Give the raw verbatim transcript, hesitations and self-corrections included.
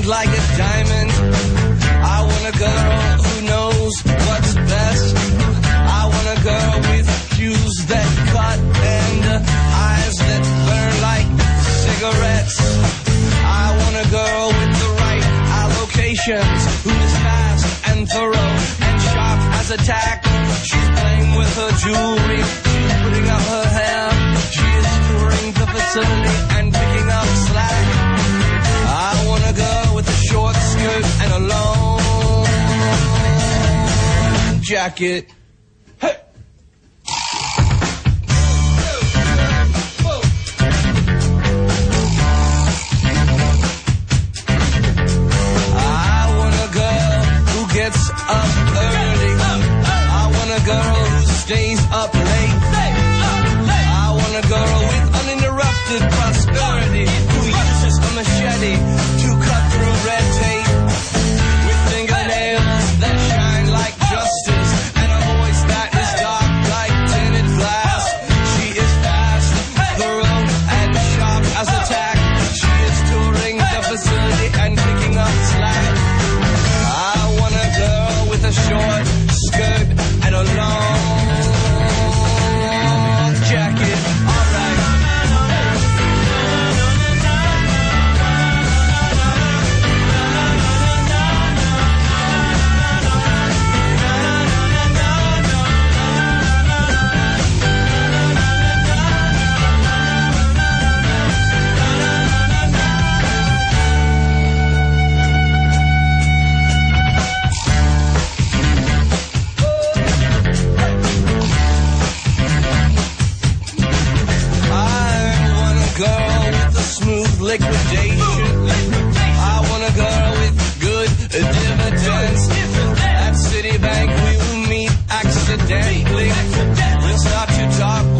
shine like a diamond. I want a girl who knows what's best. I want a girl with shoes that cut and uh, eyes that burn like cigarettes. I want a girl with the right allocations, who is fast and thorough and sharp as a tack. She's playing with her jewelry, she's putting up her hair. She is touring the facility and picking up slack. I want a girl with a short skirt and a long jacket. Hey! I want a girl who gets up early. I want a girl who stays up late. I want a girl with uninterrupted prosperity, who uses a machete to cut through red tape, with fingernails that shine like justice and a voice that is dark like tinted glass. She is fast, thorough, and sharp as a tack. She is touring the facility and picking up slack. I want a girl with a short skirt and a long jacket. All right. Liquidation. I want a girl with good dividends. At Citibank we will meet accidentally. We'll start to talk